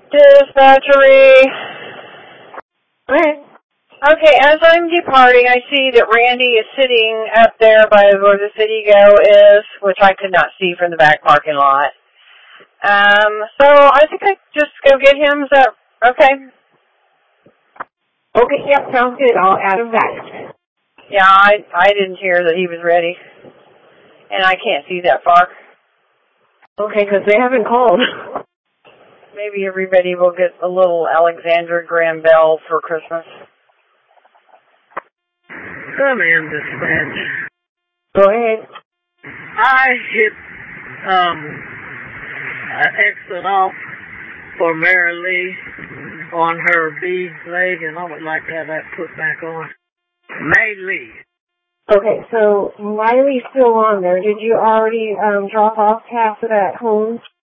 Dispatchery. Okay. Okay, as I'm departing, I see that Randy is sitting up there by where the City Go is, which I could not see from the back parking lot. So I think I just go get him. Is that okay? Okay, yep, sounds good. I'll add him back. Yeah, I didn't hear that he was ready, and I can't see that far. Okay, because they haven't called. Maybe everybody will get a little Alexander Graham Bell for Christmas. Come in, dispatch. Go ahead. I hit exit off for Mary Lee on her B leg, and I would like to have that put back on. May Lee. Okay, so Miley's still on there. Did you already drop off half of that home?